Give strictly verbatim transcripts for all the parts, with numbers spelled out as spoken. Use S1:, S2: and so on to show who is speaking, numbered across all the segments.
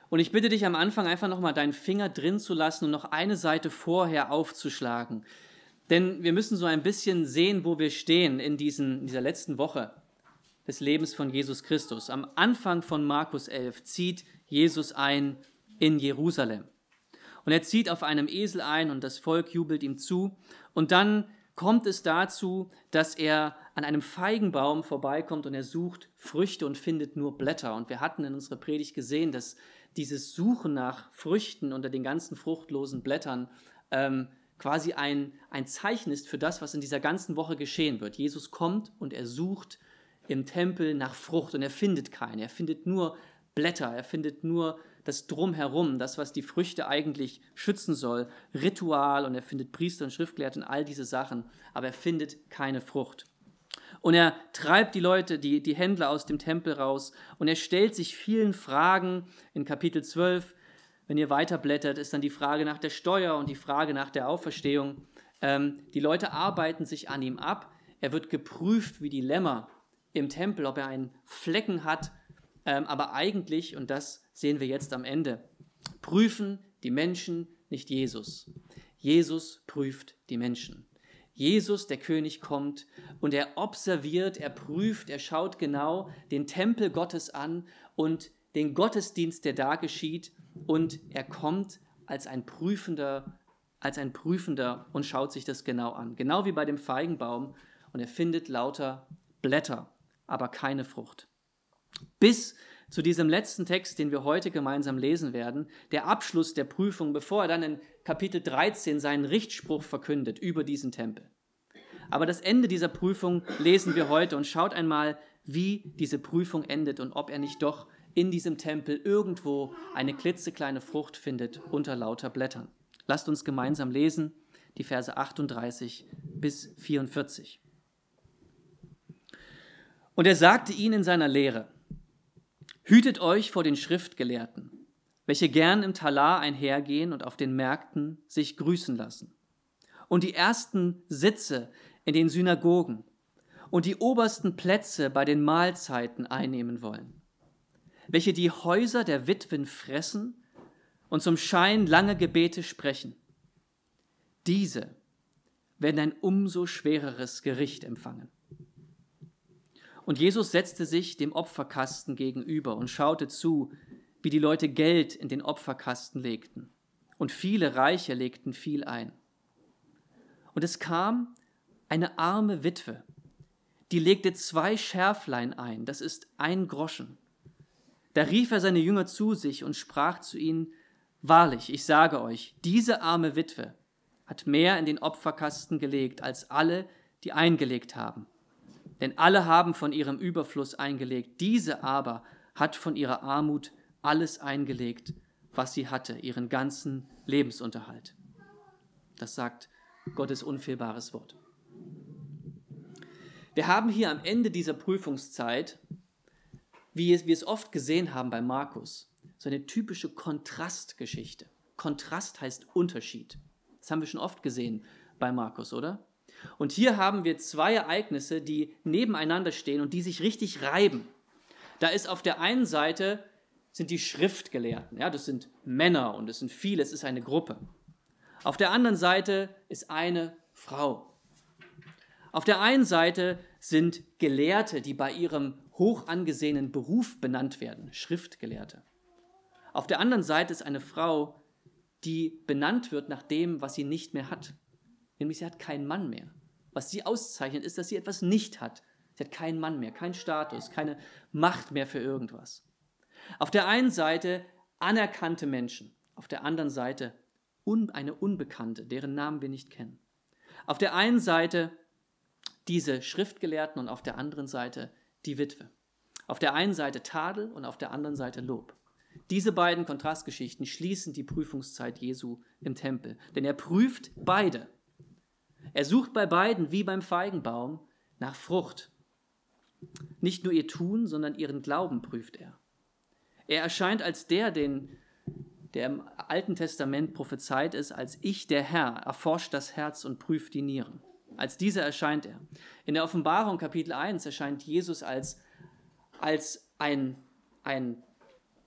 S1: Und ich bitte dich am Anfang einfach nochmal deinen Finger drin zu lassen und noch eine Seite vorher aufzuschlagen. Denn wir müssen so ein bisschen sehen, wo wir stehen in, diesen, in dieser letzten Woche des Lebens von Jesus Christus. Am Anfang von Markus elf zieht Jesus ein in Jerusalem. Und er zieht auf einem Esel ein und das Volk jubelt ihm zu. Und dann kommt es dazu, dass er an einem Feigenbaum vorbeikommt und er sucht Früchte und findet nur Blätter. Und wir hatten in unserer Predigt gesehen, dass dieses Suchen nach Früchten unter den ganzen fruchtlosen Blättern ähm, quasi ein, ein Zeichen ist für das, was in dieser ganzen Woche geschehen wird. Jesus kommt und er sucht im Tempel nach Frucht und er findet keine. Er findet nur Blätter, er findet nur das Drumherum, das, was die Früchte eigentlich schützen soll, Ritual, und er findet Priester und Schriftgelehrte und all diese Sachen, aber er findet keine Frucht. Und er treibt die Leute, die, die Händler aus dem Tempel raus und er stellt sich vielen Fragen. In Kapitel zwölf, wenn ihr weiterblättert, ist dann die Frage nach der Steuer und die Frage nach der Auferstehung. Ähm, die Leute arbeiten sich an ihm ab. Er wird geprüft wie die Lämmer im Tempel, ob er einen Flecken hat. Ähm, aber eigentlich, und das sehen wir jetzt am Ende, prüfen die Menschen nicht Jesus. Jesus prüft die Menschen. Jesus, der König, kommt und er observiert, er prüft, er schaut genau den Tempel Gottes an und den Gottesdienst, der da geschieht, und er kommt als ein Prüfender, als ein Prüfender und schaut sich das genau an. Genau wie bei dem Feigenbaum, und er findet lauter Blätter, aber keine Frucht. Bis zu diesem letzten Text, den wir heute gemeinsam lesen werden, der Abschluss der Prüfung, bevor er dann in Kapitel dreizehn seinen Richtspruch verkündet über diesen Tempel. Aber das Ende dieser Prüfung lesen wir heute und schaut einmal, wie diese Prüfung endet und ob er nicht doch in diesem Tempel irgendwo eine klitzekleine Frucht findet unter lauter Blättern. Lasst uns gemeinsam lesen, die Verse achtunddreißig bis vierundvierzig. Und er sagte ihnen in seiner Lehre: Hütet euch vor den Schriftgelehrten, welche gern im Talar einhergehen und auf den Märkten sich grüßen lassen, und die ersten Sitze in den Synagogen und die obersten Plätze bei den Mahlzeiten einnehmen wollen, welche die Häuser der Witwen fressen und zum Schein lange Gebete sprechen. Diese werden ein umso schwereres Gericht empfangen. Und Jesus setzte sich dem Opferkasten gegenüber und schaute zu, wie die Leute Geld in den Opferkasten legten. Und viele Reiche legten viel ein. Und es kam eine arme Witwe, die legte zwei Schärflein ein, das ist ein Groschen. Da rief er seine Jünger zu sich und sprach zu ihnen: Wahrlich, ich sage euch, diese arme Witwe hat mehr in den Opferkasten gelegt, als alle, die eingelegt haben. Denn alle haben von ihrem Überfluss eingelegt, diese aber hat von ihrer Armut alles eingelegt, was sie hatte, ihren ganzen Lebensunterhalt. Das sagt Gottes unfehlbares Wort. Wir haben hier am Ende dieser Prüfungszeit, wie wir es oft gesehen haben bei Markus, so eine typische Kontrastgeschichte. Kontrast heißt Unterschied. Das haben wir schon oft gesehen bei Markus, oder? Und hier haben wir zwei Ereignisse, die nebeneinander stehen und die sich richtig reiben. Da ist auf der einen Seite sind die Schriftgelehrten, ja, das sind Männer und es sind viele, es ist eine Gruppe. Auf der anderen Seite ist eine Frau. Auf der einen Seite sind Gelehrte, die bei ihrem hoch angesehenen Beruf benannt werden, Schriftgelehrte. Auf der anderen Seite ist eine Frau, die benannt wird nach dem, was sie nicht mehr hat. Nämlich sie hat keinen Mann mehr. Was sie auszeichnet, ist, dass sie etwas nicht hat. Sie hat keinen Mann mehr, keinen Status, keine Macht mehr für irgendwas. Auf der einen Seite anerkannte Menschen, auf der anderen Seite un- eine Unbekannte, deren Namen wir nicht kennen. Auf der einen Seite diese Schriftgelehrten und auf der anderen Seite die Witwe. Auf der einen Seite Tadel und auf der anderen Seite Lob. Diese beiden Kontrastgeschichten schließen die Prüfungszeit Jesu im Tempel, denn er prüft beide. Er sucht bei beiden, wie beim Feigenbaum, nach Frucht. Nicht nur ihr Tun, sondern ihren Glauben prüft er. Er erscheint als der, den, der im Alten Testament prophezeit ist, als ich, der Herr, erforscht das Herz und prüft die Nieren. Als dieser erscheint er. In der Offenbarung Kapitel eins erscheint Jesus als, als ein, ein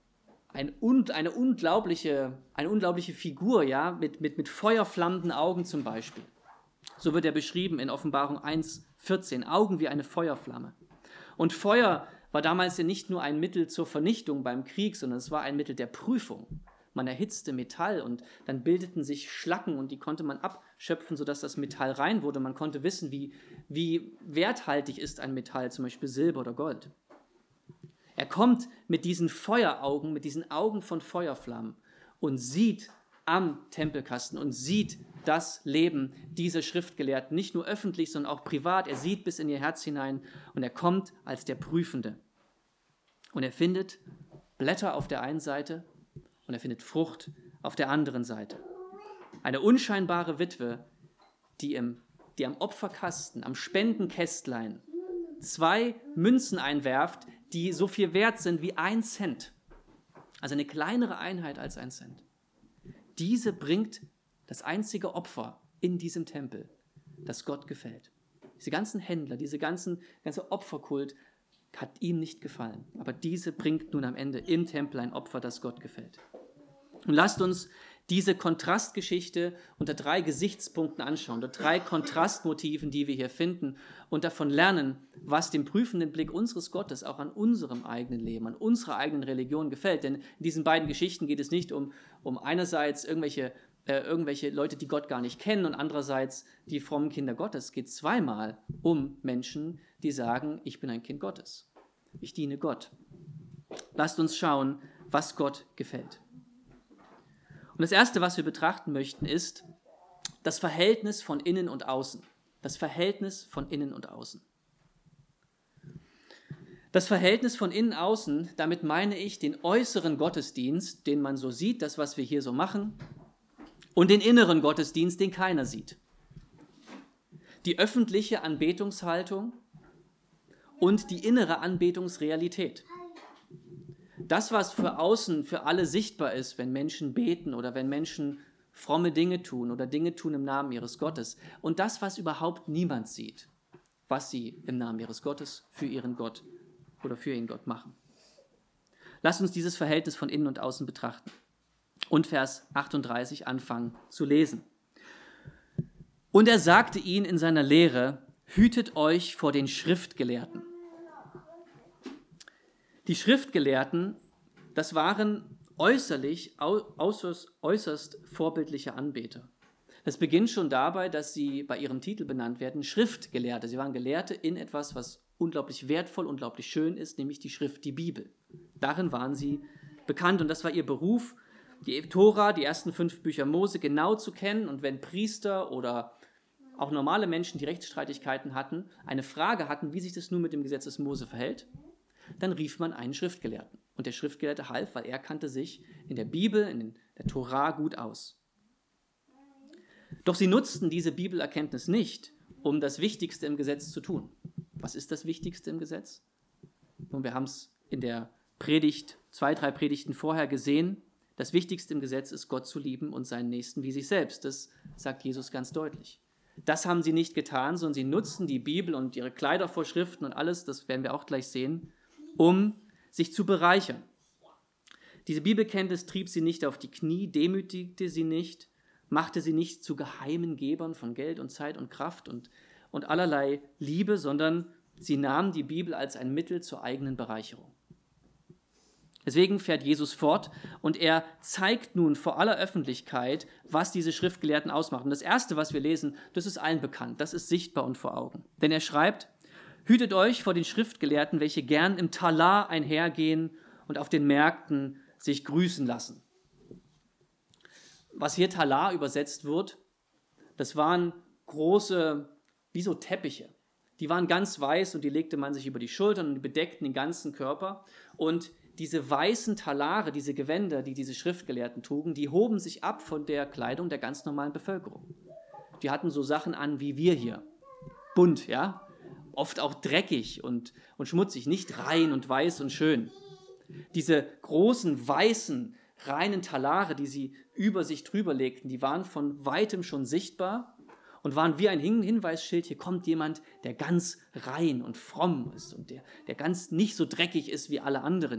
S1: ein, eine, unglaubliche, eine unglaubliche Figur, ja, mit, mit, mit feuerflammenden Augen zum Beispiel. So wird er beschrieben in Offenbarung eins vierzehn, Augen wie eine Feuerflamme. Und Feuer war damals ja nicht nur ein Mittel zur Vernichtung beim Krieg, sondern es war ein Mittel der Prüfung. Man erhitzte Metall und dann bildeten sich Schlacken und die konnte man abschöpfen, sodass das Metall rein wurde. Man konnte wissen, wie, wie werthaltig ist ein Metall, zum Beispiel Silber oder Gold. Er kommt mit diesen Feueraugen, mit diesen Augen von Feuerflammen und sieht am Tempelkasten und sieht das Leben dieser Schriftgelehrten, nicht nur öffentlich, sondern auch privat. Er sieht bis in ihr Herz hinein und er kommt als der Prüfende. Und er findet Blätter auf der einen Seite und er findet Frucht auf der anderen Seite. Eine unscheinbare Witwe, die, im, die am Opferkasten, am Spendenkästlein zwei Münzen einwerft, die so viel wert sind wie ein Cent. Also eine kleinere Einheit als ein Cent. Diese bringt das einzige Opfer in diesem Tempel, das Gott gefällt. Diese ganzen Händler, diese ganzen, ganze Opferkult hat ihm nicht gefallen. Aber diese bringt nun am Ende im Tempel ein Opfer, das Gott gefällt. Und lasst uns diese Kontrastgeschichte unter drei Gesichtspunkten anschauen, unter drei Kontrastmotiven, die wir hier finden und davon lernen, was dem prüfenden Blick unseres Gottes auch an unserem eigenen Leben, an unserer eigenen Religion gefällt. Denn in diesen beiden Geschichten geht es nicht um, um einerseits irgendwelche, äh, irgendwelche Leute, die Gott gar nicht kennen und andererseits die frommen Kinder Gottes. Es geht zweimal um Menschen, die sagen, ich bin ein Kind Gottes. Ich diene Gott. Lasst uns schauen, was Gott gefällt. Und das Erste, was wir betrachten möchten, ist das Verhältnis von innen und außen. Das Verhältnis von innen und außen. Das Verhältnis von innen und außen, damit meine ich den äußeren Gottesdienst, den man so sieht, das, was wir hier so machen, und den inneren Gottesdienst, den keiner sieht. Die öffentliche Anbetungshaltung und die innere Anbetungsrealität. Das, was für außen für alle sichtbar ist, wenn Menschen beten oder wenn Menschen fromme Dinge tun oder Dinge tun im Namen ihres Gottes. Und das, was überhaupt niemand sieht, was sie im Namen ihres Gottes für ihren Gott oder für ihren Gott machen. Lasst uns dieses Verhältnis von innen und außen betrachten. Und Vers achtunddreißig anfangen zu lesen. Und er sagte ihnen in seiner Lehre, hütet euch vor den Schriftgelehrten. Die Schriftgelehrten, das waren äußerlich äußerst, äußerst vorbildliche Anbeter. Das beginnt schon dabei, dass sie bei ihrem Titel benannt werden, Schriftgelehrte. Sie waren Gelehrte in etwas, was unglaublich wertvoll, unglaublich schön ist, nämlich die Schrift, die Bibel. Darin waren sie bekannt und das war ihr Beruf, die Tora, die ersten fünf Bücher Mose genau zu kennen. Und wenn Priester oder auch normale Menschen, die Rechtsstreitigkeiten hatten, eine Frage hatten, wie sich das nun mit dem Gesetz des Mose verhält, dann rief man einen Schriftgelehrten. Und der Schriftgelehrte half, weil er kannte sich in der Bibel, in der Tora gut aus. Doch sie nutzten diese Bibelerkenntnis nicht, um das Wichtigste im Gesetz zu tun. Was ist das Wichtigste im Gesetz? Und wir haben es in der Predigt, zwei, drei Predigten vorher gesehen. Das Wichtigste im Gesetz ist, Gott zu lieben und seinen Nächsten wie sich selbst. Das sagt Jesus ganz deutlich. Das haben sie nicht getan, sondern sie nutzten die Bibel und ihre Kleidervorschriften und alles, das werden wir auch gleich sehen, um sich zu bereichern. Diese Bibelkenntnis trieb sie nicht auf die Knie, demütigte sie nicht, machte sie nicht zu geheimen Gebern von Geld und Zeit und Kraft und, und allerlei Liebe, sondern sie nahm die Bibel als ein Mittel zur eigenen Bereicherung. Deswegen fährt Jesus fort und er zeigt nun vor aller Öffentlichkeit, was diese Schriftgelehrten ausmachen. Und das Erste, was wir lesen, das ist allen bekannt, das ist sichtbar und vor Augen. Denn er schreibt, hütet euch vor den Schriftgelehrten, welche gern im Talar einhergehen und auf den Märkten sich grüßen lassen. Was hier Talar übersetzt wird, das waren große, wie so Teppiche. Die waren ganz weiß und die legte man sich über die Schultern und die bedeckten den ganzen Körper. Und diese weißen Talare, diese Gewänder, die diese Schriftgelehrten trugen, die hoben sich ab von der Kleidung der ganz normalen Bevölkerung. Die hatten so Sachen an wie wir hier. Bunt, ja? Oft auch dreckig und, und schmutzig, nicht rein und weiß und schön. Diese großen, weißen, reinen Talare, die sie über sich drüber legten, die waren von weitem schon sichtbar und waren wie ein Hin- Hinweisschild, hier kommt jemand, der ganz rein und fromm ist und der, der ganz nicht so dreckig ist wie alle anderen hier.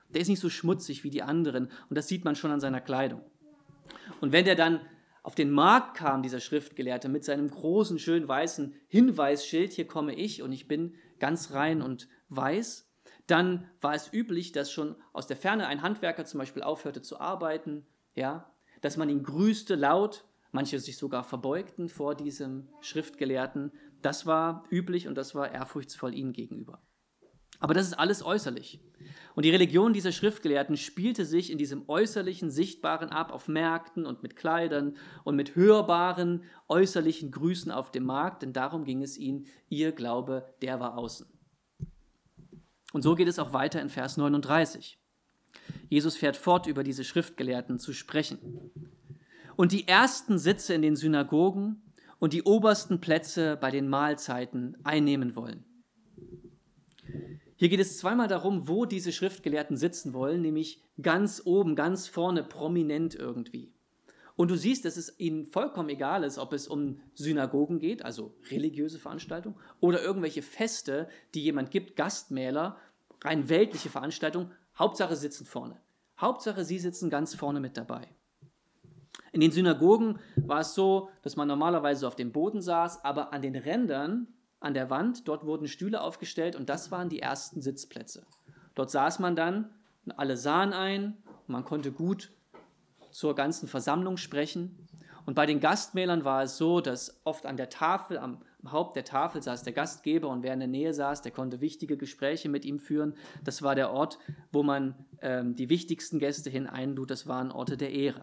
S1: Der ist nicht so schmutzig wie die anderen und das sieht man schon an seiner Kleidung. Und wenn der dann auf den Markt kam, dieser Schriftgelehrte, mit seinem großen, schönen weißen Hinweisschild, hier komme ich und ich bin ganz rein und weiß, dann war es üblich, dass schon aus der Ferne ein Handwerker zum Beispiel aufhörte zu arbeiten, ja, dass man ihn grüßte laut, manche sich sogar verbeugten vor diesem Schriftgelehrten. Das war üblich und das war ehrfurchtsvoll ihm gegenüber. Aber das ist alles äußerlich. Und die Religion dieser Schriftgelehrten spielte sich in diesem äußerlichen, sichtbaren ab, auf Märkten und mit Kleidern und mit hörbaren, äußerlichen Grüßen auf dem Markt, denn darum ging es ihnen, ihr Glaube, der war außen. Und so geht es auch weiter in Vers neununddreißig. Jesus fährt fort, über diese Schriftgelehrten zu sprechen. Und die ersten Sitze in den Synagogen und die obersten Plätze bei den Mahlzeiten einnehmen wollen. Hier geht es zweimal darum, wo diese Schriftgelehrten sitzen wollen, nämlich ganz oben, ganz vorne, prominent irgendwie. Und du siehst, dass es ihnen vollkommen egal ist, ob es um Synagogen geht, also religiöse Veranstaltungen, oder irgendwelche Feste, die jemand gibt, Gastmähler, rein weltliche Veranstaltungen. Hauptsache sitzen vorne. Hauptsache, sie sitzen ganz vorne mit dabei. In den Synagogen war es so, dass man normalerweise auf dem Boden saß, aber an den Rändern, an der Wand, dort wurden Stühle aufgestellt und das waren die ersten Sitzplätze. Dort saß man dann, und alle sahen ein und man konnte gut zur ganzen Versammlung sprechen. Und bei den Gastmählern war es so, dass oft an der Tafel, am Haupt der Tafel saß der Gastgeber und wer in der Nähe saß, der konnte wichtige Gespräche mit ihm führen. Das war der Ort, wo man ähm, die wichtigsten Gäste hin einlud, das waren Orte der Ehre.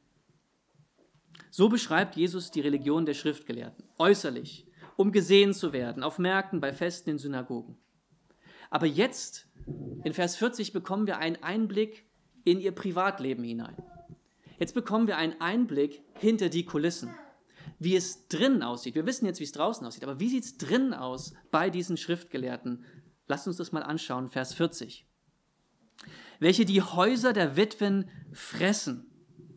S1: So beschreibt Jesus die Religion der Schriftgelehrten, äußerlich, um gesehen zu werden, auf Märkten, bei Festen, in Synagogen. Aber jetzt, in Vers vierzig, bekommen wir einen Einblick in ihr Privatleben hinein. Jetzt bekommen wir einen Einblick hinter die Kulissen, wie es drinnen aussieht. Wir wissen jetzt, wie es draußen aussieht, aber wie sieht es drinnen aus bei diesen Schriftgelehrten? Lasst uns das mal anschauen, Vers vierzig. Welche die Häuser der Witwen fressen.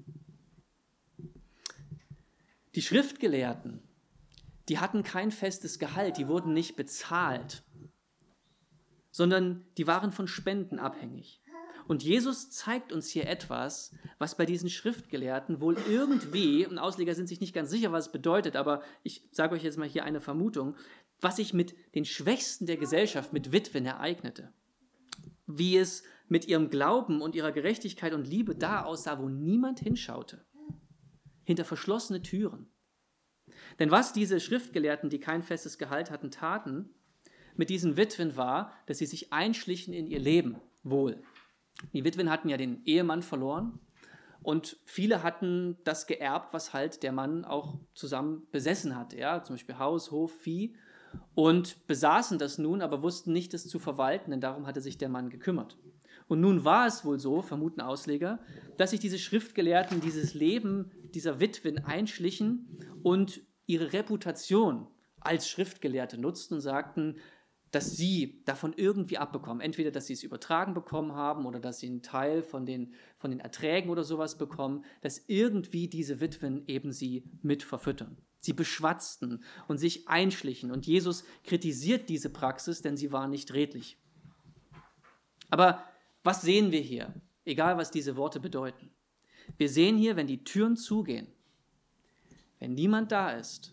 S1: Die Schriftgelehrten, die hatten kein festes Gehalt, die wurden nicht bezahlt, sondern die waren von Spenden abhängig. Und Jesus zeigt uns hier etwas, was bei diesen Schriftgelehrten wohl irgendwie, und Ausleger sind sich nicht ganz sicher, was es bedeutet, aber ich sage euch jetzt mal hier eine Vermutung, was sich mit den Schwächsten der Gesellschaft, mit Witwen ereignete. Wie es mit ihrem Glauben und ihrer Gerechtigkeit und Liebe da aussah, wo niemand hinschaute. Hinter verschlossene Türen. Denn was diese Schriftgelehrten, die kein festes Gehalt hatten, taten, mit diesen Witwen war, dass sie sich einschlichen in ihr Leben wohl. Die Witwen hatten ja den Ehemann verloren und viele hatten das geerbt, was halt der Mann auch zusammen besessen hatte, ja, zum Beispiel Haus, Hof, Vieh, und besaßen das nun, aber wussten nicht, es zu verwalten, denn darum hatte sich der Mann gekümmert. Und nun war es wohl so, vermuten Ausleger, dass sich diese Schriftgelehrten dieses Leben dieser Witwen einschlichen und ihre Reputation als Schriftgelehrte nutzten und sagten, dass sie davon irgendwie abbekommen. Entweder, dass sie es übertragen bekommen haben oder dass sie einen Teil von den, von den Erträgen oder sowas bekommen, dass irgendwie diese Witwen eben sie mit verfüttern. Sie beschwatzten und sich einschlichen. Und Jesus kritisiert diese Praxis, denn sie war nicht redlich. Aber was sehen wir hier? Egal, was diese Worte bedeuten. Wir sehen hier, wenn die Türen zugehen, wenn niemand da ist,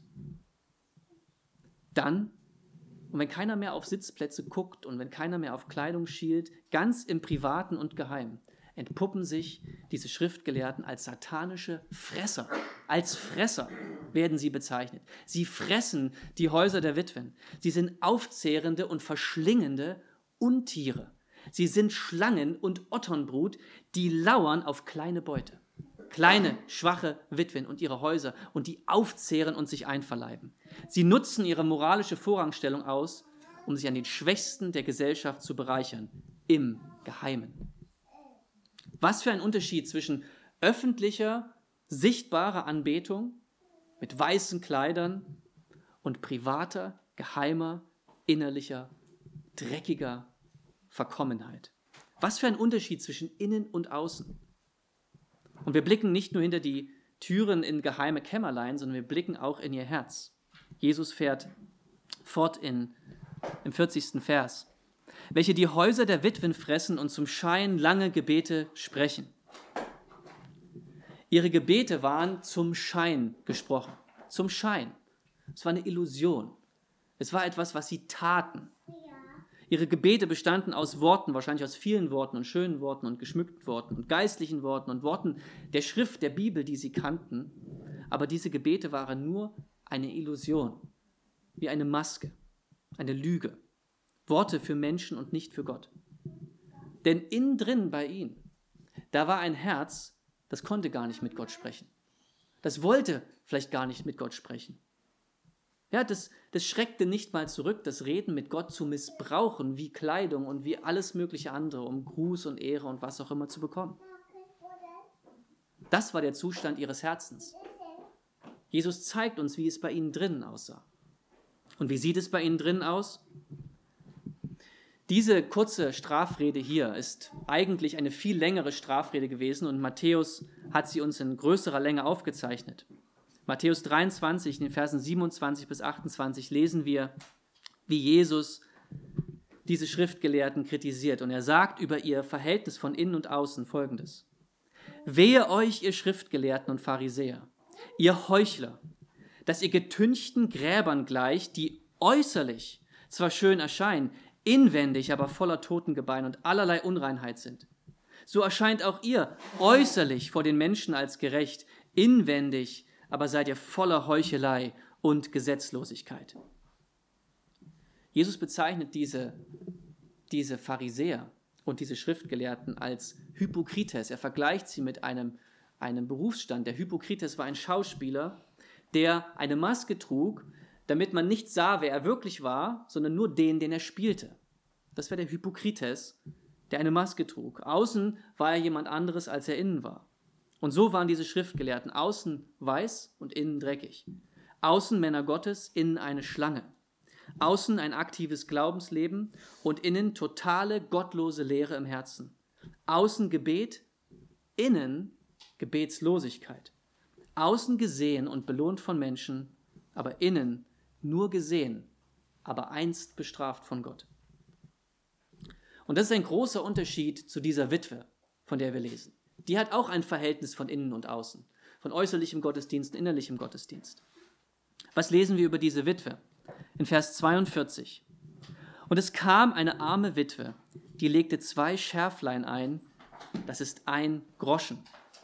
S1: dann, und wenn keiner mehr auf Sitzplätze guckt und wenn keiner mehr auf Kleidung schielt, ganz im Privaten und Geheim, entpuppen sich diese Schriftgelehrten als satanische Fresser. Als Fresser werden sie bezeichnet. Sie fressen die Häuser der Witwen. Sie sind aufzehrende und verschlingende Untiere. Sie sind Schlangen und Otternbrut, die lauern auf kleine Beute. Kleine, schwache Witwen und ihre Häuser und die aufzehren und sich einverleiben. Sie nutzen ihre moralische Vorrangstellung aus, um sich an den Schwächsten der Gesellschaft zu bereichern, im Geheimen. Was für ein Unterschied zwischen öffentlicher, sichtbarer Anbetung mit weißen Kleidern und privater, geheimer, innerlicher, dreckiger Verkommenheit. Was für ein Unterschied zwischen innen und außen. Und wir blicken nicht nur hinter die Türen in geheime Kämmerlein, sondern wir blicken auch in ihr Herz. Jesus fährt fort in, im vierzigsten Vers. welche die Häuser der Witwen fressen und zum Schein lange Gebete sprechen. Ihre Gebete waren zum Schein gesprochen, zum Schein. Es war eine Illusion. Es war etwas, was sie taten. Ihre Gebete bestanden aus Worten, wahrscheinlich aus vielen Worten und schönen Worten und geschmückten Worten und geistlichen Worten und Worten der Schrift, der Bibel, die sie kannten. Aber diese Gebete waren nur eine Illusion, wie eine Maske, eine Lüge. Worte für Menschen und nicht für Gott. Denn innen drin bei ihnen, da war ein Herz, das konnte gar nicht mit Gott sprechen. Das wollte vielleicht gar nicht mit Gott sprechen. Ja, das, das schreckte nicht mal zurück, das Reden mit Gott zu missbrauchen, wie Kleidung und wie alles mögliche andere, um Gruß und Ehre und was auch immer zu bekommen. Das war der Zustand ihres Herzens. Jesus zeigt uns, wie es bei ihnen drinnen aussah. Und wie sieht es bei ihnen drinnen aus? Diese kurze Strafrede hier ist eigentlich eine viel längere Strafrede gewesen und Matthäus hat sie uns in größerer Länge aufgezeichnet. Matthäus dreiundzwanzig, in den Versen siebenundzwanzig bis achtundzwanzig lesen wir, wie Jesus diese Schriftgelehrten kritisiert. Und er sagt über ihr Verhältnis von innen und außen Folgendes. Wehe euch, ihr Schriftgelehrten und Pharisäer, ihr Heuchler, dass ihr getünchten Gräbern gleicht, die äußerlich zwar schön erscheinen, inwendig aber voller Totengebein und allerlei Unreinheit sind. So erscheint auch ihr äußerlich vor den Menschen als gerecht, inwendig aber seid ihr voller Heuchelei und Gesetzlosigkeit. Jesus bezeichnet diese, diese Pharisäer und diese Schriftgelehrten als Hypokrites. Er vergleicht sie mit einem, einem Berufsstand. Der Hypokrites war ein Schauspieler, der eine Maske trug, damit man nicht sah, wer er wirklich war, sondern nur den, den er spielte. Das war der Hypokrites, der eine Maske trug. Außen war er jemand anderes, als er innen war. Und so waren diese Schriftgelehrten, außen weiß und innen dreckig. Außen Männer Gottes, innen eine Schlange. Außen ein aktives Glaubensleben und innen totale gottlose Leere im Herzen. Außen Gebet, innen Gebetslosigkeit. Außen gesehen und belohnt von Menschen, aber innen nur gesehen, aber einst bestraft von Gott. Und das ist ein großer Unterschied zu dieser Witwe, von der wir lesen. Die hat auch ein Verhältnis von innen und außen, von äußerlichem Gottesdienst und innerlichem Gottesdienst. Was lesen wir über diese Witwe? In Vers zweiundvierzig. Und es kam eine arme Witwe, die legte zwei Schärflein ein, das ist ein Groschen.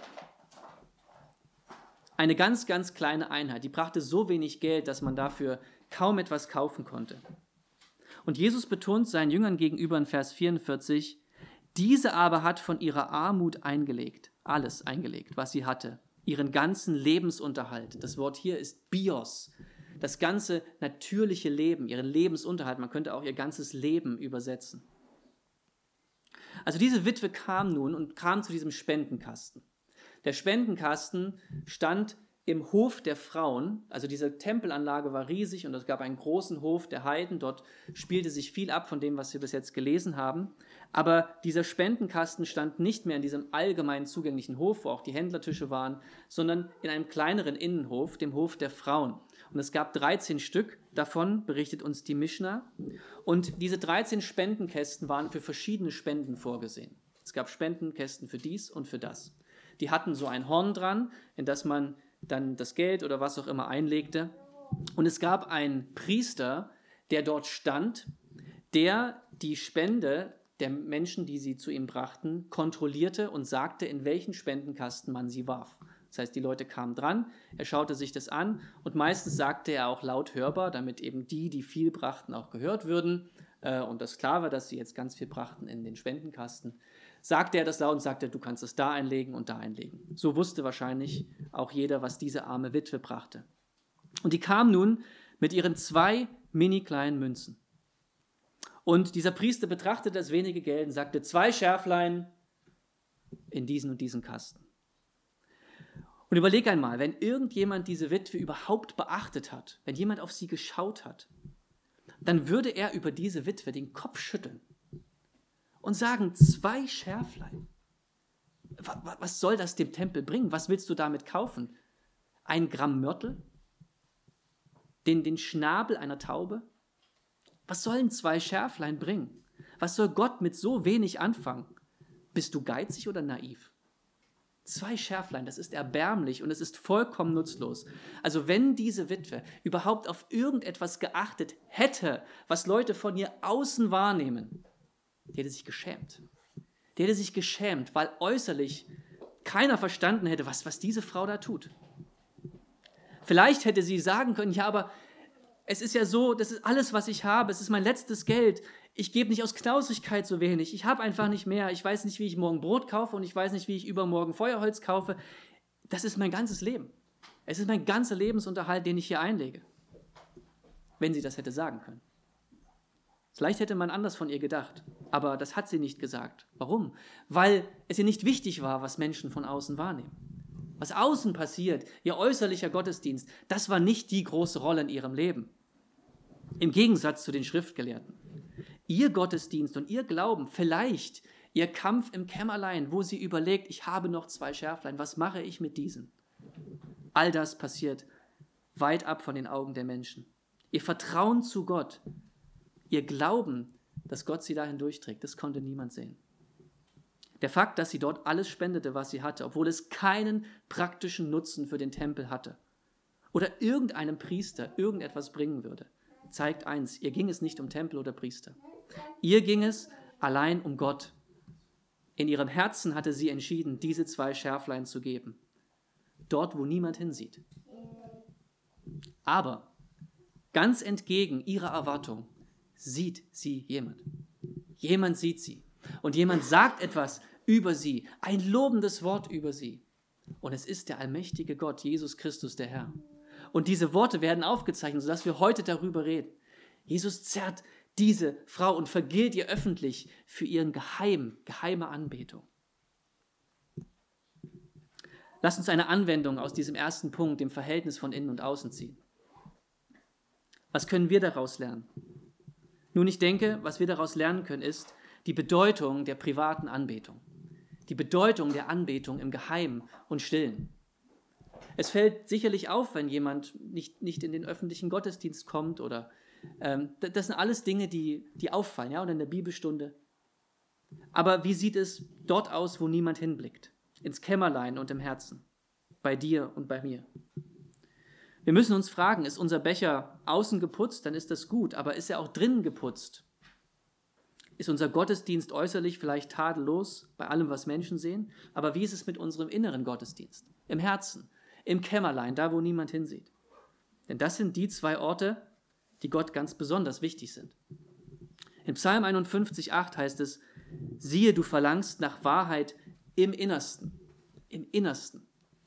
S1: Eine ganz, ganz kleine Einheit, die brachte so wenig Geld, dass man dafür kaum etwas kaufen konnte. Und Jesus betont seinen Jüngern gegenüber in Vers vierundvierzig, diese aber hat von ihrer Armut eingelegt, alles eingelegt, was sie hatte, ihren ganzen Lebensunterhalt. Das Wort hier ist Bios, das ganze natürliche Leben, ihren Lebensunterhalt. Man könnte auch ihr ganzes Leben übersetzen. Also diese Witwe kam nun und kam zu diesem Spendenkasten. Der Spendenkasten stand im Hof der Frauen, also diese Tempelanlage war riesig und es gab einen großen Hof der Heiden, dort spielte sich viel ab von dem, was wir bis jetzt gelesen haben, aber dieser Spendenkasten stand nicht mehr in diesem allgemein zugänglichen Hof, wo auch die Händlertische waren, sondern in einem kleineren Innenhof, dem Hof der Frauen. Und es gab dreizehn Stück, davon berichtet uns die Mischna, und diese dreizehn Spendenkästen waren für verschiedene Spenden vorgesehen. Es gab Spendenkästen für dies und für das. Die hatten so ein Horn dran, in das man dann das Geld oder was auch immer einlegte. Und es gab einen Priester, der dort stand, der die Spende der Menschen, die sie zu ihm brachten, kontrollierte und sagte, in welchen Spendenkasten man sie warf. Das heißt, die Leute kamen dran, er schaute sich das an und meistens sagte er auch laut hörbar, damit eben die, die viel brachten, auch gehört würden äh, und das klar war, dass sie jetzt ganz viel brachten in den Spendenkasten, sagte er das laut und sagte, du kannst es da einlegen und da einlegen. So wusste wahrscheinlich auch jeder, was diese arme Witwe brachte. Und die kam nun mit ihren zwei mini kleinen Münzen. Und dieser Priester betrachtete das wenige Geld und sagte, zwei Schärflein in diesen und diesen Kasten. Und überleg einmal, wenn irgendjemand diese Witwe überhaupt beachtet hat, wenn jemand auf sie geschaut hat, dann würde er über diese Witwe den Kopf schütteln und sagen, zwei Schärflein. Was soll das dem Tempel bringen? Was willst du damit kaufen? Ein Gramm Mörtel? Den, den Schnabel einer Taube? Was sollen zwei Schärflein bringen? Was soll Gott mit so wenig anfangen? Bist du geizig oder naiv? Zwei Schärflein, das ist erbärmlich und es ist vollkommen nutzlos. Also wenn diese Witwe überhaupt auf irgendetwas geachtet hätte, was Leute von ihr außen wahrnehmen, die hätte sich geschämt. Die hätte sich geschämt, weil äußerlich keiner verstanden hätte, was, was diese Frau da tut. Vielleicht hätte sie sagen können, ja, aber es ist ja so, das ist alles, was ich habe, es ist mein letztes Geld. Ich gebe nicht aus Knausigkeit so wenig. Ich habe einfach nicht mehr. Ich weiß nicht, wie ich morgen Brot kaufe und ich weiß nicht, wie ich übermorgen Feuerholz kaufe. Das ist mein ganzes Leben. Es ist mein ganzer Lebensunterhalt, den ich hier einlege. Wenn sie das hätte sagen können. Vielleicht hätte man anders von ihr gedacht, aber das hat sie nicht gesagt. Warum? Weil es ihr nicht wichtig war, was Menschen von außen wahrnehmen. Was außen passiert, ihr äußerlicher Gottesdienst, das war nicht die große Rolle in ihrem Leben. Im Gegensatz zu den Schriftgelehrten. Ihr Gottesdienst und ihr Glauben, vielleicht ihr Kampf im Kämmerlein, wo sie überlegt, ich habe noch zwei Schärflein, was mache ich mit diesen? All das passiert weit ab von den Augen der Menschen. Ihr Vertrauen zu Gott, ihr Glauben, dass Gott sie dahin durchträgt, das konnte niemand sehen. Der Fakt, dass sie dort alles spendete, was sie hatte, obwohl es keinen praktischen Nutzen für den Tempel hatte oder irgendeinem Priester irgendetwas bringen würde, zeigt eins, ihr ging es nicht um Tempel oder Priester. Ihr ging es allein um Gott. In ihrem Herzen hatte sie entschieden, diese zwei Schärflein zu geben. Dort, wo niemand hinsieht. Aber ganz entgegen ihrer Erwartung sieht sie jemand. Jemand sieht sie. Und jemand sagt etwas über sie, ein lobendes Wort über sie. Und es ist der allmächtige Gott, Jesus Christus, der Herr. Und diese Worte werden aufgezeichnet, sodass wir heute darüber reden. Jesus zerrt diese Frau und vergilt ihr öffentlich für ihren Geheim, geheime Anbetung. Lasst uns eine Anwendung aus diesem ersten Punkt, dem Verhältnis von innen und außen ziehen. Was können wir daraus lernen? Nun, ich denke, was wir daraus lernen können, ist die Bedeutung der privaten Anbetung. Die Bedeutung der Anbetung im Geheimen und Stillen. Es fällt sicherlich auf, wenn jemand nicht, nicht in den öffentlichen Gottesdienst kommt oder ähm, das sind alles Dinge, die, die auffallen, ja, oder in der Bibelstunde. Aber wie sieht es dort aus, wo niemand hinblickt? Ins Kämmerlein und im Herzen. Bei dir und bei mir. Wir müssen uns fragen, ist unser Becher außen geputzt, dann ist das gut, aber ist er auch drinnen geputzt? Ist unser Gottesdienst äußerlich vielleicht tadellos bei allem, was Menschen sehen? Aber wie ist es mit unserem inneren Gottesdienst? Im Herzen, im Kämmerlein, da wo niemand hinsieht. Denn das sind die zwei Orte, die Gott ganz besonders wichtig sind. In Psalm einundfünfzig, acht heißt es, siehe, du verlangst nach Wahrheit im Innersten. Im Innersten.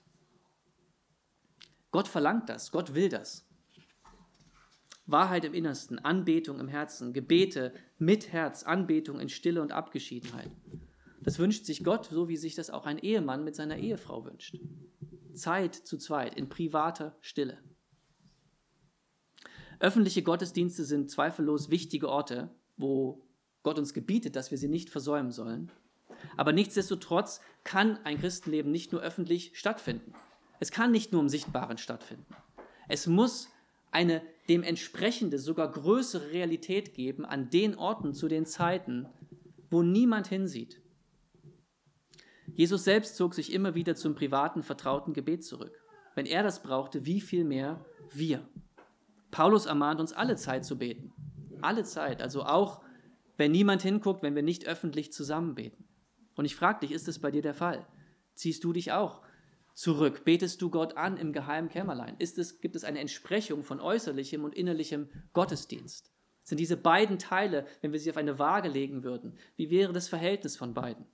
S1: Gott verlangt das, Gott will das. Wahrheit im Innersten, Anbetung im Herzen, Gebete mit Herz, Anbetung in Stille und Abgeschiedenheit. Das wünscht sich Gott, so wie sich das auch ein Ehemann mit seiner Ehefrau wünscht. Zeit zu zweit, in privater Stille. Öffentliche Gottesdienste sind zweifellos wichtige Orte, wo Gott uns gebietet, dass wir sie nicht versäumen sollen. Aber nichtsdestotrotz kann ein Christenleben nicht nur öffentlich stattfinden. Es kann nicht nur im Sichtbaren stattfinden. Es muss eine dem entsprechende, sogar größere Realität geben an den Orten, zu den Zeiten, wo niemand hinsieht. Jesus selbst zog sich immer wieder zum privaten, vertrauten Gebet zurück. Wenn er das brauchte, wie viel mehr wir? Paulus ermahnt uns, alle Zeit zu beten. Alle Zeit, also auch, wenn niemand hinguckt, wenn wir nicht öffentlich zusammen beten. Und ich frage dich, ist das bei dir der Fall? Ziehst du dich auch zurück? Betest du Gott an im geheimen Kämmerlein? Ist es, gibt es eine Entsprechung von äußerlichem und innerlichem Gottesdienst? Sind diese beiden Teile, wenn wir sie auf eine Waage legen würden, wie wäre das Verhältnis von beiden?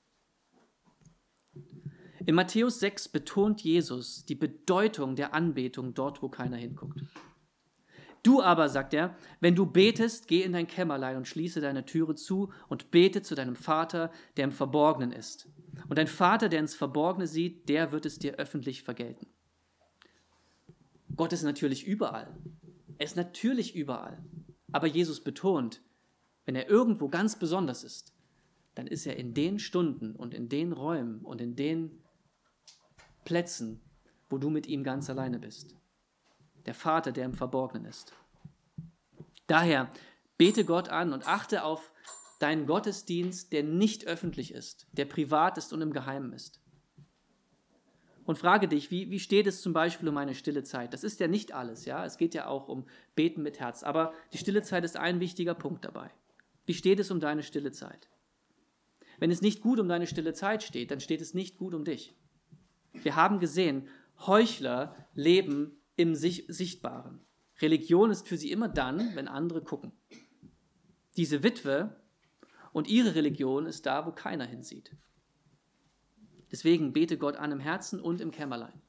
S1: In Matthäus sechs betont Jesus die Bedeutung der Anbetung dort, wo keiner hinguckt. Du aber, sagt er, wenn du betest, geh in dein Kämmerlein und schließe deine Türe zu und bete zu deinem Vater, der im Verborgenen ist. Und dein Vater, der ins Verborgene sieht, der wird es dir öffentlich vergelten. Gott ist natürlich überall. Er ist natürlich überall. Aber Jesus betont, wenn er irgendwo ganz besonders ist, dann ist er in den Stunden und in den Räumen und in den Plätzen, wo du mit ihm ganz alleine bist. Der Vater, der im Verborgenen ist. Daher bete Gott an und achte auf deinen Gottesdienst, der nicht öffentlich ist, der privat ist und im Geheimen ist. Und frage dich, wie, wie steht es zum Beispiel um eine stille Zeit? Das ist ja nicht alles, ja. Es geht ja auch um Beten mit Herz. Aber die stille Zeit ist ein wichtiger Punkt dabei. Wie steht es um deine stille Zeit? Wenn es nicht gut um deine stille Zeit steht, dann steht es nicht gut um dich. Wir haben gesehen, Heuchler leben im Sichtbaren. Religion ist für sie immer dann, wenn andere gucken. Diese Witwe und ihre Religion ist da, wo keiner hinsieht. Deswegen bete Gott an im Herzen und im Kämmerlein.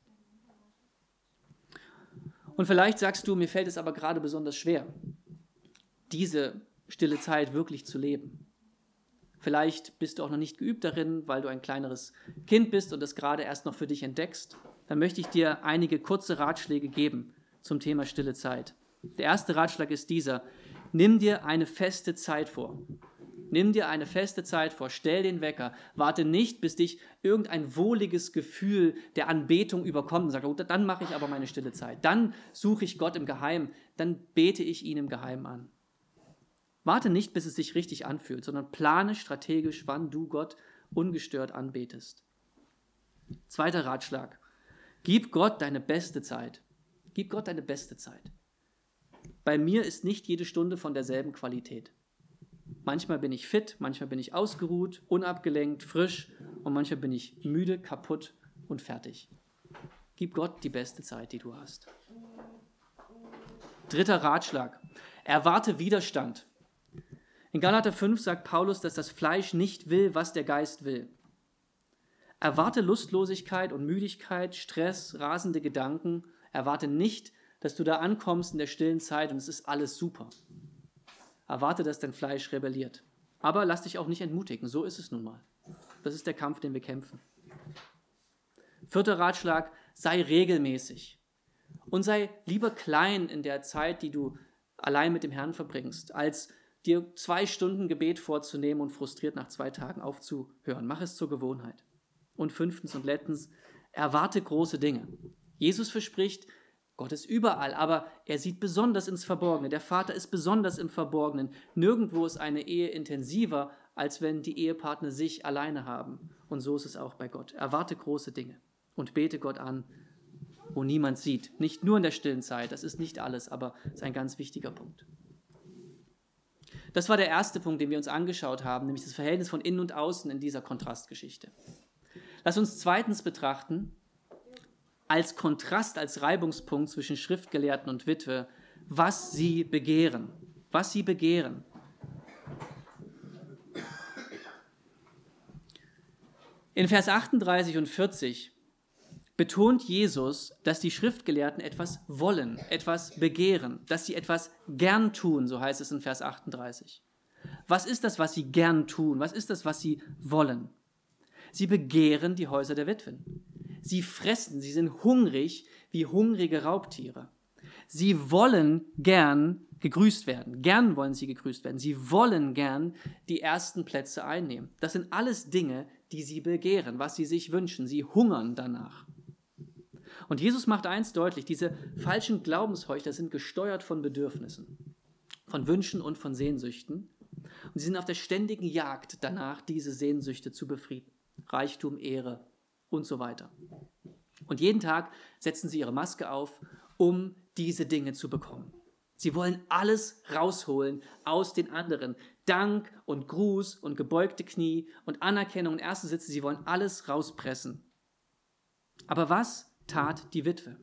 S1: Und vielleicht sagst du, mir fällt es aber gerade besonders schwer, diese stille Zeit wirklich zu leben. Vielleicht bist du auch noch nicht geübt darin, weil du ein kleineres Kind bist und das gerade erst noch für dich entdeckst. Dann möchte ich dir einige kurze Ratschläge geben zum Thema stille Zeit. Der erste Ratschlag ist dieser: Nimm dir eine feste Zeit vor. Nimm dir eine feste Zeit vor, stell den Wecker, warte nicht, bis dich irgendein wohliges Gefühl der Anbetung überkommt und sag, oh, dann mache ich aber meine stille Zeit. Dann suche ich Gott im Geheimen, dann bete ich ihn im Geheimen an. Warte nicht, bis es sich richtig anfühlt, sondern plane strategisch, wann du Gott ungestört anbetest. Zweiter Ratschlag: Gib Gott deine beste Zeit. Gib Gott deine beste Zeit. Bei mir ist nicht jede Stunde von derselben Qualität. Manchmal bin ich fit, manchmal bin ich ausgeruht, unabgelenkt, frisch und manchmal bin ich müde, kaputt und fertig. Gib Gott die beste Zeit, die du hast. Dritter Ratschlag: Erwarte Widerstand. In Galater fünf sagt Paulus, dass das Fleisch nicht will, was der Geist will. Erwarte Lustlosigkeit und Müdigkeit, Stress, rasende Gedanken. Erwarte nicht, dass du da ankommst in der stillen Zeit und es ist alles super. Erwarte, dass dein Fleisch rebelliert. Aber lass dich auch nicht entmutigen, so ist es nun mal. Das ist der Kampf, den wir kämpfen. Vierter Ratschlag: Sei regelmäßig und sei lieber klein in der Zeit, die du allein mit dem Herrn verbringst, als dir zwei Stunden Gebet vorzunehmen und frustriert nach zwei Tagen aufzuhören. Mach es zur Gewohnheit. Und fünftens und letztens: Erwarte große Dinge. Jesus verspricht, Gott ist überall, aber er sieht besonders ins Verborgene. Der Vater ist besonders im Verborgenen. Nirgendwo ist eine Ehe intensiver, als wenn die Ehepartner sich alleine haben. Und so ist es auch bei Gott. Erwarte große Dinge und bete Gott an, wo niemand sieht. Nicht nur in der stillen Zeit, das ist nicht alles, aber es ist ein ganz wichtiger Punkt. Das war der erste Punkt, den wir uns angeschaut haben, nämlich das Verhältnis von innen und außen in dieser Kontrastgeschichte. Lass uns zweitens betrachten, als Kontrast, als Reibungspunkt zwischen Schriftgelehrten und Witwe, was sie begehren. Was sie begehren. In Vers achtunddreißig und vierzig betont Jesus, dass die Schriftgelehrten etwas wollen, etwas begehren, dass sie etwas gern tun, so heißt es in Vers achtunddreißig. Was ist das, was sie gern tun? Was ist das, was sie wollen? Sie begehren die Häuser der Witwen. Sie fressen, sie sind hungrig wie hungrige Raubtiere. Sie wollen gern gegrüßt werden. Gern wollen sie gegrüßt werden. Sie wollen gern die ersten Plätze einnehmen. Das sind alles Dinge, die sie begehren, was sie sich wünschen. Sie hungern danach. Und Jesus macht eins deutlich: Diese falschen Glaubensheuchler sind gesteuert von Bedürfnissen, von Wünschen und von Sehnsüchten. Und sie sind auf der ständigen Jagd danach, diese Sehnsüchte zu befrieden. Reichtum, Ehre und so weiter. Und jeden Tag setzen sie ihre Maske auf, um diese Dinge zu bekommen. Sie wollen alles rausholen aus den anderen. Dank und Gruß und gebeugte Knie und Anerkennung und erste Sitze, sie wollen alles rauspressen. Aber was tat die Witwe?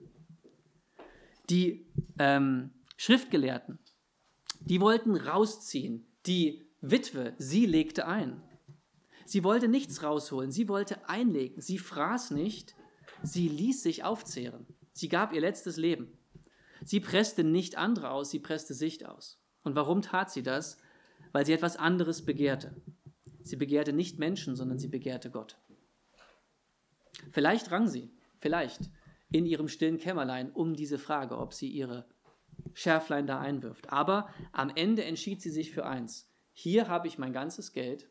S1: Die ähm, Schriftgelehrten, die wollten rausziehen. Die Witwe, sie legte ein. Sie wollte nichts rausholen, sie wollte einlegen. Sie fraß nicht, sie ließ sich aufzehren. Sie gab ihr letztes Leben. Sie presste nicht andere aus, sie presste sich aus. Und warum tat sie das? Weil sie etwas anderes begehrte. Sie begehrte nicht Menschen, sondern sie begehrte Gott. Vielleicht rang sie, vielleicht in ihrem stillen Kämmerlein um diese Frage, ob sie ihre Schärflein da einwirft. Aber am Ende entschied sie sich für eins: Hier habe ich mein ganzes Geld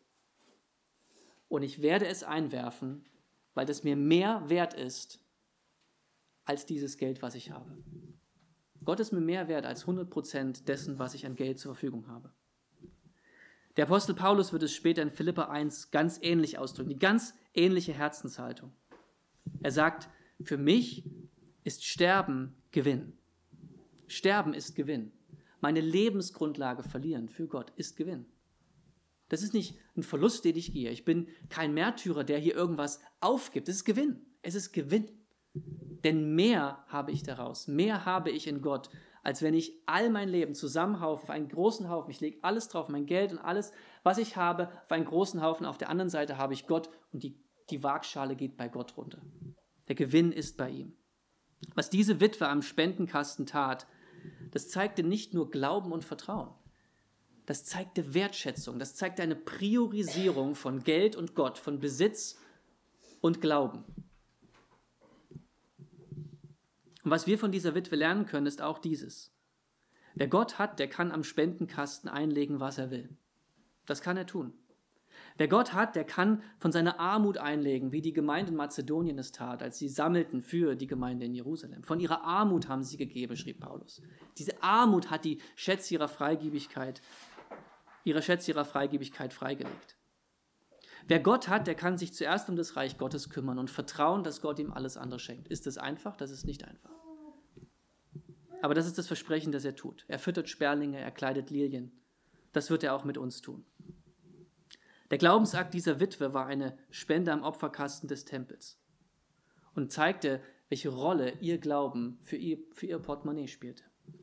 S1: und ich werde es einwerfen, weil das mir mehr wert ist als dieses Geld, was ich habe. Gott ist mir mehr wert als hundert Prozent dessen, was ich an Geld zur Verfügung habe. Der Apostel Paulus wird es später in Philipper eins ganz ähnlich ausdrücken, die ganz ähnliche Herzenshaltung. Er sagt, für mich ist Sterben Gewinn. Sterben ist Gewinn. Meine Lebensgrundlage verlieren für Gott ist Gewinn. Das ist nicht ein Verlust, den ich gehe. Ich bin kein Märtyrer, der hier irgendwas aufgibt. Es ist Gewinn. Es ist Gewinn. Denn mehr habe ich daraus. Mehr habe ich in Gott, als wenn ich all mein Leben zusammenhaufe auf einen großen Haufen. Ich lege alles drauf, mein Geld und alles, was ich habe, auf einen großen Haufen. Auf der anderen Seite habe ich Gott und die, die Waagschale geht bei Gott runter. Der Gewinn ist bei ihm. Was diese Witwe am Spendenkasten tat, das zeigte nicht nur Glauben und Vertrauen. Das zeigte Wertschätzung. Das zeigte eine Priorisierung von Geld und Gott, von Besitz und Glauben. Und was wir von dieser Witwe lernen können, ist auch dieses. Wer Gott hat, der kann am Spendenkasten einlegen, was er will. Das kann er tun. Wer Gott hat, der kann von seiner Armut einlegen, wie die Gemeinde in Mazedonien es tat, als sie sammelten für die Gemeinde in Jerusalem. Von ihrer Armut haben sie gegeben, schrieb Paulus. Diese Armut hat die Schätze ihrer Freigebigkeit, ihre Schätze ihrer Freigebigkeit freigelegt. Wer Gott hat, der kann sich zuerst um das Reich Gottes kümmern und vertrauen, dass Gott ihm alles andere schenkt. Ist das einfach? Das ist nicht einfach. Aber das ist das Versprechen, das er tut. Er füttert Sperlinge, er kleidet Lilien. Das wird er auch mit uns tun. Der Glaubensakt dieser Witwe war eine Spende am Opferkasten des Tempels und zeigte, welche Rolle ihr Glauben für ihr, für ihr Portemonnaie spielte.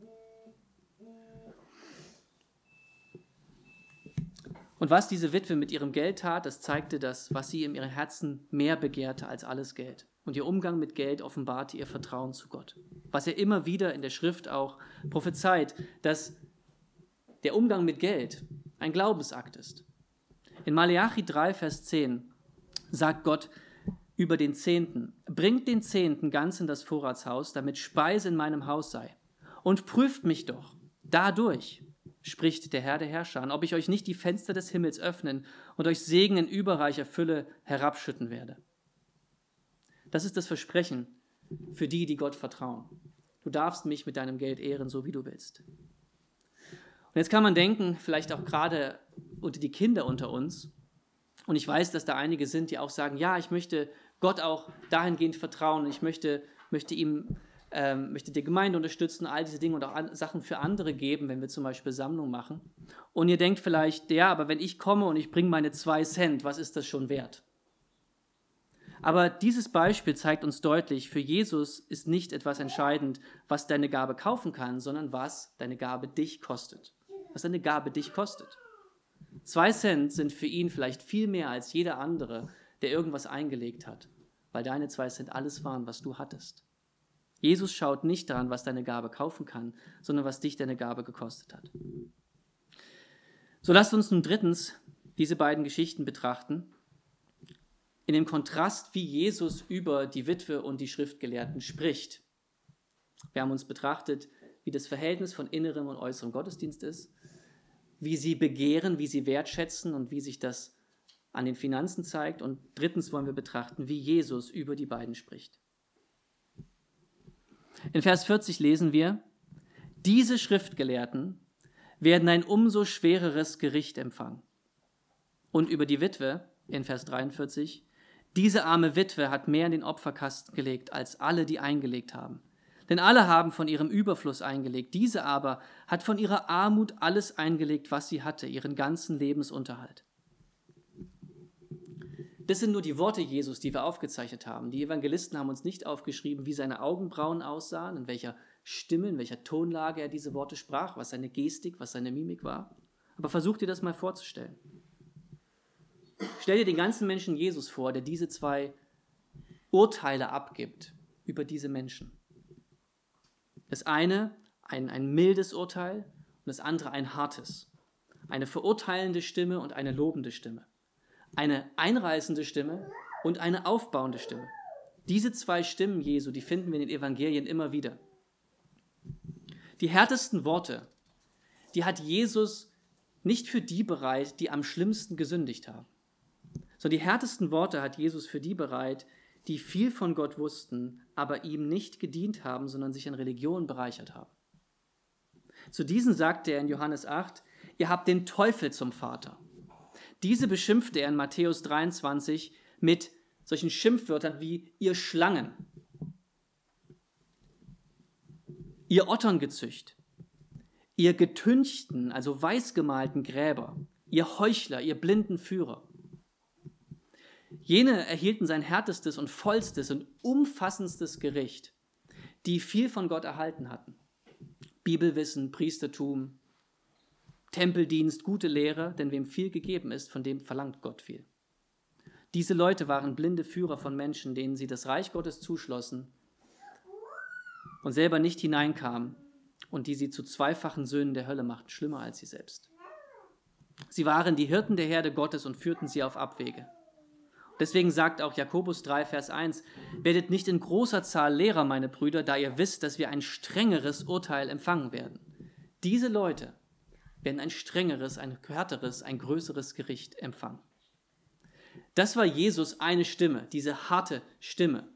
S1: Und was diese Witwe mit ihrem Geld tat, das zeigte das, was sie in ihrem Herzen mehr begehrte als alles Geld. Und ihr Umgang mit Geld offenbarte ihr Vertrauen zu Gott. Was er immer wieder in der Schrift auch prophezeit, dass der Umgang mit Geld ein Glaubensakt ist. In Maleachi drei, Vers zehn sagt Gott über den Zehnten: Bringt den Zehnten ganz in das Vorratshaus, damit Speise in meinem Haus sei. Und prüft mich doch dadurch, spricht der Herr der Herrscher, an, ob ich euch nicht die Fenster des Himmels öffnen und euch Segen in überreicher Fülle herabschütten werde. Das ist das Versprechen für die, die Gott vertrauen. Du darfst mich mit deinem Geld ehren, so wie du willst. Und jetzt kann man denken, vielleicht auch gerade unter die Kinder unter uns, und ich weiß, dass da einige sind, die auch sagen, ja, ich möchte Gott auch dahingehend vertrauen, ich möchte, möchte ihm, ähm, möchte die Gemeinde unterstützen, all diese Dinge und auch an, Sachen für andere geben, wenn wir zum Beispiel Sammlung machen. Und ihr denkt vielleicht, ja, aber wenn ich komme und ich bringe meine zwei Cent, was ist das schon wert? Aber dieses Beispiel zeigt uns deutlich, für Jesus ist nicht etwas entscheidend, was deine Gabe kaufen kann, sondern was deine Gabe dich kostet. Was deine Gabe dich kostet. Zwei Cent sind für ihn vielleicht viel mehr als jeder andere, der irgendwas eingelegt hat, weil deine zwei Cent alles waren, was du hattest. Jesus schaut nicht daran, was deine Gabe kaufen kann, sondern was dich deine Gabe gekostet hat. So lasst uns nun drittens diese beiden Geschichten betrachten, in dem Kontrast, wie Jesus über die Witwe und die Schriftgelehrten spricht. Wir haben uns betrachtet, wie das Verhältnis von innerem und äußerem Gottesdienst ist, wie sie begehren, wie sie wertschätzen und wie sich das an den Finanzen zeigt. Und drittens wollen wir betrachten, wie Jesus über die beiden spricht. In Vers vierzig lesen wir: Diese Schriftgelehrten werden ein umso schwereres Gericht empfangen. Und über die Witwe, in Vers dreiundvierzig, diese arme Witwe hat mehr in den Opferkasten gelegt, als alle, die eingelegt haben. Denn alle haben von ihrem Überfluss eingelegt. Diese aber hat von ihrer Armut alles eingelegt, was sie hatte, ihren ganzen Lebensunterhalt. Das sind nur die Worte Jesus, die wir aufgezeichnet haben. Die Evangelisten haben uns nicht aufgeschrieben, wie seine Augenbrauen aussahen, in welcher Stimme, in welcher Tonlage er diese Worte sprach, was seine Gestik, was seine Mimik war. Aber versuch dir das mal vorzustellen. Stell dir den ganzen Menschen Jesus vor, der diese zwei Urteile abgibt über diese Menschen. Das eine ein, ein mildes Urteil und das andere ein hartes. Eine verurteilende Stimme und eine lobende Stimme. Eine einreißende Stimme und eine aufbauende Stimme. Diese zwei Stimmen Jesu, die finden wir in den Evangelien immer wieder. Die härtesten Worte, die hat Jesus nicht für die bereit, die am schlimmsten gesündigt haben. Sondern die härtesten Worte hat Jesus für die bereit, die viel von Gott wussten, aber ihm nicht gedient haben, sondern sich an Religion bereichert haben. Zu diesen sagte er in Johannes acht, ihr habt den Teufel zum Vater Diese beschimpfte er in Matthäus dreiundzwanzig mit solchen Schimpfwörtern wie ihr Schlangen, ihr Otterngezücht, ihr getünchten, also weißgemalten Gräber, ihr Heuchler, ihr blinden Führer. Jene erhielten sein härtestes und vollstes und umfassendstes Gericht, die viel von Gott erhalten hatten. Bibelwissen, Priestertum, Tempeldienst, gute Lehre, denn wem viel gegeben ist, von dem verlangt Gott viel. Diese Leute waren blinde Führer von Menschen, denen sie das Reich Gottes zuschlossen und selber nicht hineinkamen und die sie zu zweifachen Söhnen der Hölle machten, schlimmer als sie selbst. Sie waren die Hirten der Herde Gottes und führten sie auf Abwege. Deswegen sagt auch Jakobus drei, Vers eins, werdet nicht in großer Zahl Lehrer, meine Brüder, da ihr wisst, dass wir ein strengeres Urteil empfangen werden. Diese Leute werden ein strengeres, ein härteres, ein größeres Gericht empfangen. Das war Jesus eine Stimme, diese harte Stimme.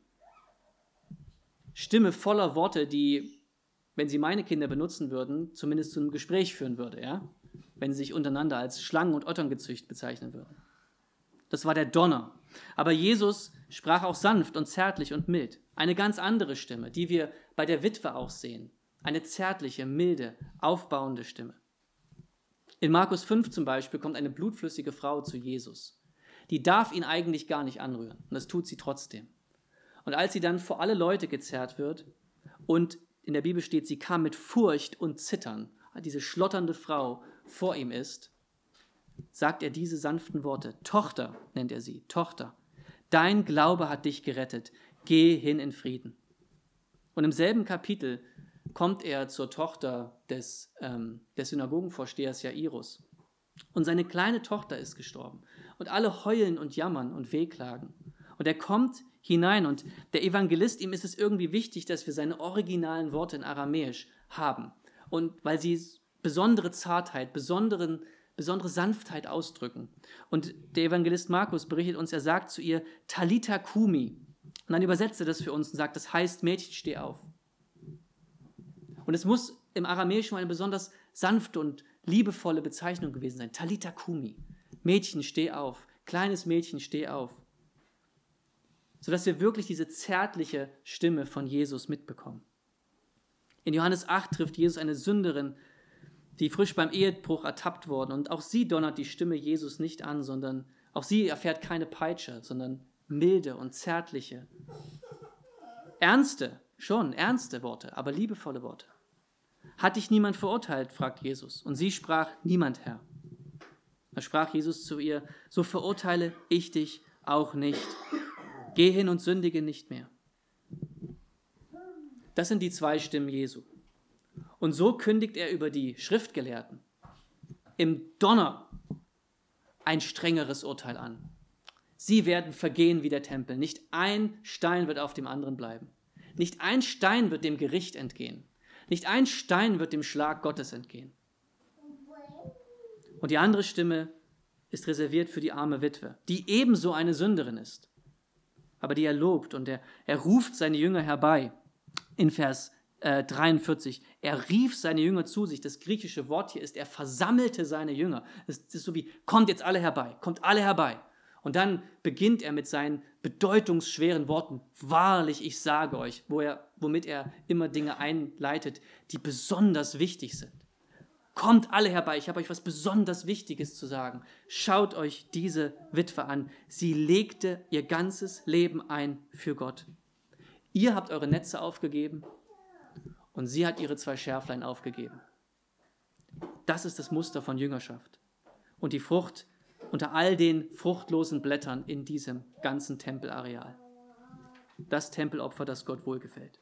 S1: Stimme voller Worte, die, wenn sie meine Kinder benutzen würden, zumindest zu einem Gespräch führen würde, ja? Wenn sie sich untereinander als Schlangen- und Otterngezücht bezeichnen würden. Das war der Donner. Aber Jesus sprach auch sanft und zärtlich und mild. Eine ganz andere Stimme, die wir bei der Witwe auch sehen. Eine zärtliche, milde, aufbauende Stimme. In Markus fünf zum Beispiel kommt eine blutflüssige Frau zu Jesus. Die darf ihn eigentlich gar nicht anrühren. Und das tut sie trotzdem. Und als sie dann vor alle Leute gezerrt wird und in der Bibel steht, sie kam mit Furcht und Zittern, diese schlotternde Frau vor ihm ist, sagt er diese sanften Worte. Tochter, nennt er sie, Tochter, dein Glaube hat dich gerettet, geh hin in Frieden. Und im selben Kapitel kommt er zur Tochter des, ähm, des Synagogenvorstehers Jairus. Und seine kleine Tochter ist gestorben. Und alle heulen und jammern und wehklagen. Und er kommt hinein und der Evangelist, ihm ist es irgendwie wichtig, dass wir seine originalen Worte in Aramäisch haben. Und weil sie besondere Zartheit, besonderen, besondere Sanftheit ausdrücken. Und der Evangelist Markus berichtet uns, er sagt zu ihr, Talita Kumi. Und dann übersetzt er das für uns und sagt, das heißt, Mädchen, steh auf. Und es muss im Aramäischen eine besonders sanfte und liebevolle Bezeichnung gewesen sein. Talita Kumi. Mädchen, steh auf. Kleines Mädchen, steh auf. Sodass wir wirklich diese zärtliche Stimme von Jesus mitbekommen. In Johannes acht trifft Jesus eine Sünderin, die frisch beim Ehebruch ertappt worden. Und auch sie donnert die Stimme Jesus nicht an, sondern auch sie erfährt keine Peitsche, sondern milde und zärtliche, ernste, schon ernste Worte, aber liebevolle Worte. Hat dich niemand verurteilt, fragt Jesus. Und sie sprach, niemand, Herr. Da sprach Jesus zu ihr, so verurteile ich dich auch nicht. Geh hin und sündige nicht mehr. Das sind die zwei Stimmen Jesu. Und so kündigt er über die Schriftgelehrten im Donner ein strengeres Urteil an. Sie werden vergehen wie der Tempel. Nicht ein Stein wird auf dem anderen bleiben. Nicht ein Stein wird dem Gericht entgehen. Nicht ein Stein wird dem Schlag Gottes entgehen. Und die andere Stimme ist reserviert für die arme Witwe, die ebenso eine Sünderin ist. Aber die er lobt und er, er ruft seine Jünger herbei. In Vers äh, dreiundvierzig, er rief seine Jünger zu sich. Das griechische Wort hier ist, er versammelte seine Jünger. Das ist so wie, kommt jetzt alle herbei, kommt alle herbei. Und dann beginnt er mit seinen bedeutungsschweren Worten, wahrlich, ich sage euch, wo er, womit er immer Dinge einleitet, die besonders wichtig sind. Kommt alle herbei, ich habe euch was besonders Wichtiges zu sagen. Schaut euch diese Witwe an. Sie legte ihr ganzes Leben ein für Gott. Ihr habt eure Netze aufgegeben und sie hat ihre zwei Schärflein aufgegeben. Das ist das Muster von Jüngerschaft. Und die Frucht unter all den fruchtlosen Blättern in diesem ganzen Tempelareal. Das Tempelopfer, das Gott wohlgefällt.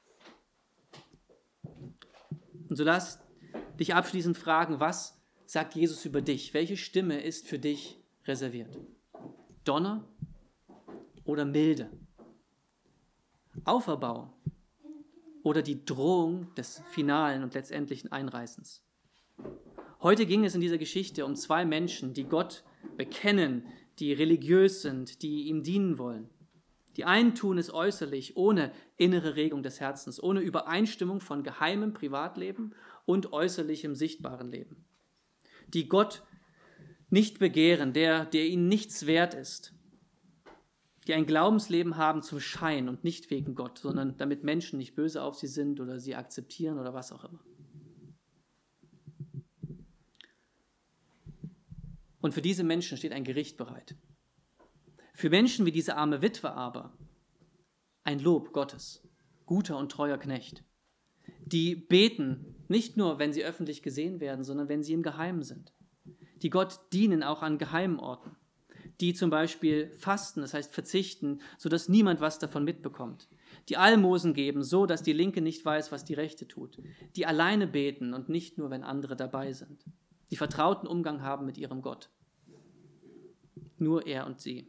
S1: Und so lass dich abschließend fragen, was sagt Jesus über dich? Welche Stimme ist für dich reserviert? Donner oder Milde? Auferbauung oder die Drohung des finalen und letztendlichen Einreißens? Heute ging es in dieser Geschichte um zwei Menschen, die Gott bekennen, die religiös sind, die ihm dienen wollen. Die einen tun es äußerlich, ohne innere Regung des Herzens, ohne Übereinstimmung von geheimem Privatleben und äußerlichem sichtbaren Leben. Die Gott nicht begehren, der, der ihnen nichts wert ist, die ein Glaubensleben haben zum Schein und nicht wegen Gott, sondern damit Menschen nicht böse auf sie sind oder sie akzeptieren oder was auch immer. Und für diese Menschen steht ein Gericht bereit. Für Menschen wie diese arme Witwe aber ein Lob Gottes, guter und treuer Knecht, die beten, nicht nur, wenn sie öffentlich gesehen werden, sondern wenn sie im Geheimen sind, die Gott dienen auch an geheimen Orten, die zum Beispiel fasten, das heißt verzichten, sodass niemand was davon mitbekommt, die Almosen geben, so dass die Linke nicht weiß, was die Rechte tut, die alleine beten und nicht nur, wenn andere dabei sind, die vertrauten Umgang haben mit ihrem Gott. Nur er und sie.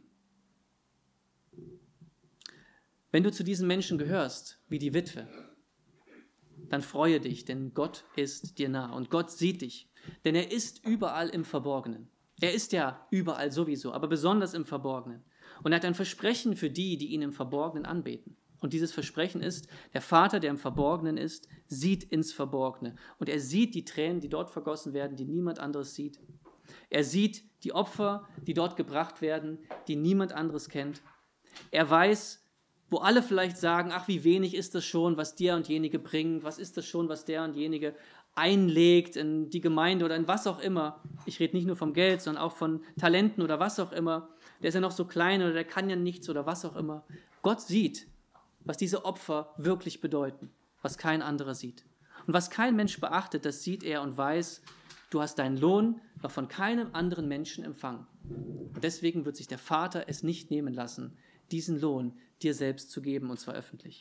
S1: Wenn du zu diesen Menschen gehörst, wie die Witwe, dann freue dich, denn Gott ist dir nah und Gott sieht dich, denn er ist überall im Verborgenen. Er ist ja überall sowieso, aber besonders im Verborgenen. Und er hat ein Versprechen für die, die ihn im Verborgenen anbeten. Und dieses Versprechen ist, der Vater, der im Verborgenen ist, sieht ins Verborgene. Und er sieht die Tränen, die dort vergossen werden, die niemand anderes sieht. Er sieht die Opfer, die dort gebracht werden, die niemand anderes kennt. Er weiß, wo alle vielleicht sagen, ach, wie wenig ist das schon, was der und jenige bringt, was ist das schon, was der und jenige einlegt in die Gemeinde oder in was auch immer. Ich rede nicht nur vom Geld, sondern auch von Talenten oder was auch immer. Der ist ja noch so klein oder der kann ja nichts oder was auch immer. Gott sieht, was diese Opfer wirklich bedeuten, was kein anderer sieht. Und was kein Mensch beachtet, das sieht er und weiß, du hast deinen Lohn noch von keinem anderen Menschen empfangen. Und deswegen wird sich der Vater es nicht nehmen lassen, diesen Lohn dir selbst zu geben, und zwar öffentlich.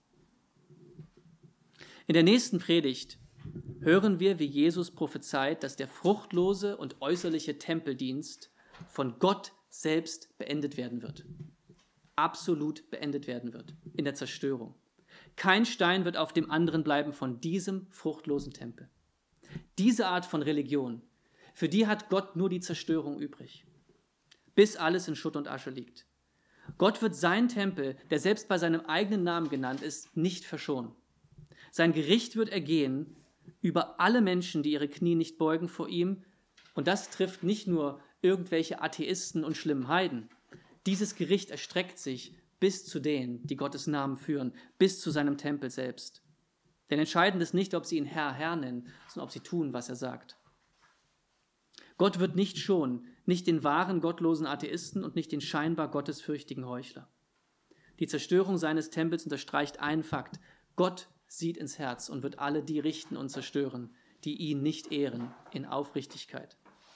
S1: In der nächsten Predigt hören wir, wie Jesus prophezeit, dass der fruchtlose und äußerliche Tempeldienst von Gott selbst beendet werden wird. Absolut beendet werden wird in der Zerstörung. Kein Stein wird auf dem anderen bleiben von diesem fruchtlosen Tempel. Diese Art von Religion, für die hat Gott nur die Zerstörung übrig, bis alles in Schutt und Asche liegt. Gott wird seinen Tempel, der selbst bei seinem eigenen Namen genannt ist, nicht verschonen. Sein Gericht wird ergehen über alle Menschen, die ihre Knie nicht beugen vor ihm. Und das trifft nicht nur irgendwelche Atheisten und schlimmen Heiden. Dieses Gericht erstreckt sich bis zu denen, die Gottes Namen führen, bis zu seinem Tempel selbst. Denn entscheidend ist nicht, ob sie ihn Herr, Herr nennen, sondern ob sie tun, was er sagt. Gott wird nicht schonen, nicht den wahren gottlosen Atheisten und nicht den scheinbar gottesfürchtigen Heuchler. Die Zerstörung seines Tempels unterstreicht einen Fakt: Gott sieht ins Herz und wird alle die richten und zerstören, die ihn nicht ehren, in Aufrichtigkeit.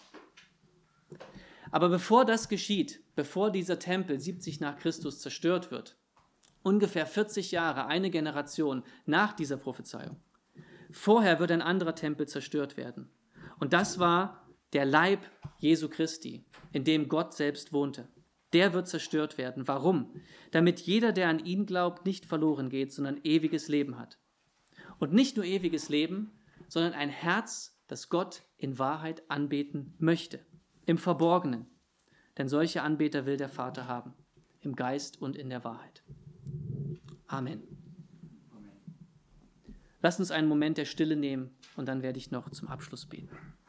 S1: Aber bevor das geschieht, bevor dieser Tempel siebzig nach Christus zerstört wird, ungefähr vierzig Jahre, eine Generation nach dieser Prophezeiung, vorher wird ein anderer Tempel zerstört werden. Und das war der Leib Jesu Christi, in dem Gott selbst wohnte. Der wird zerstört werden. Warum? Damit jeder, der an ihn glaubt, nicht verloren geht, sondern ewiges Leben hat. Und nicht nur ewiges Leben, sondern ein Herz, das Gott in Wahrheit anbeten möchte, im Verborgenen. Denn solche Anbeter will der Vater haben, im Geist und in der Wahrheit. Amen. Lasst uns einen Moment der Stille nehmen und dann werde ich noch zum Abschluss beten.